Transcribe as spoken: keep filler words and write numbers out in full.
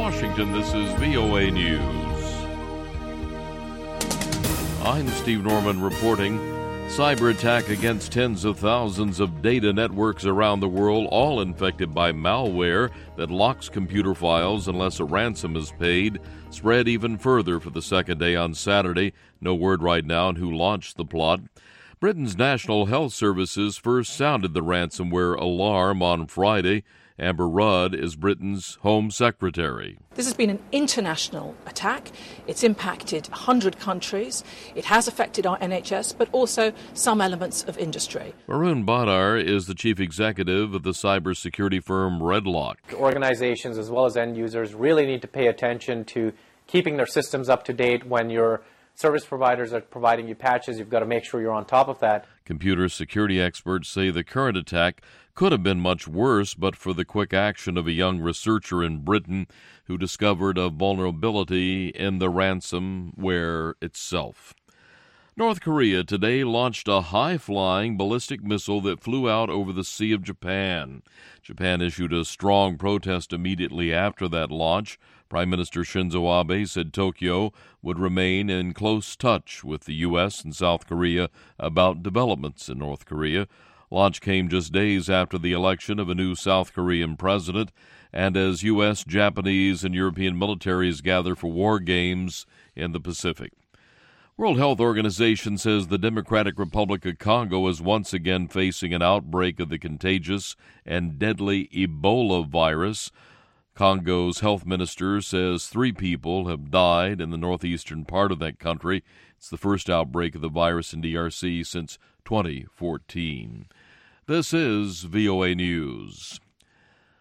Washington, this is V O A News. I'm Steve Norman reporting. Cyber attack against tens of thousands of data networks around the world, all infected by malware that locks computer files unless a ransom is paid, spread even further for the second day on Saturday. No word right now on who launched the plot. Britain's National Health Services first sounded the ransomware alarm on Friday. Amber Rudd is Britain's Home Secretary. This has been an international attack. It's impacted one hundred countries. It has affected our N H S, but also some elements of industry. Varun Badar is the chief executive of the cybersecurity firm Redlock. Organizations as well as end users really need to pay attention to keeping their systems up to date. When your service providers are providing you patches, you've got to make sure you're on top of that. Computer security experts say the current attack could have been much worse, but for the quick action of a young researcher in Britain who discovered a vulnerability in the ransomware itself. North Korea today launched a high-flying ballistic missile that flew out over the Sea of Japan. Japan issued a strong protest immediately after that launch. Prime Minister Shinzo Abe said Tokyo would remain in close touch with the U S and South Korea about developments in North Korea. Launch came just days after the election of a new South Korean president, and as U S, Japanese, and European militaries gather for war games in the Pacific. World Health Organization says the Democratic Republic of Congo is once again facing an outbreak of the contagious and deadly Ebola virus. Congo's health minister says three people have died in the northeastern part of that country. It's the first outbreak of the virus in D R C since twenty fourteen. This is V O A News.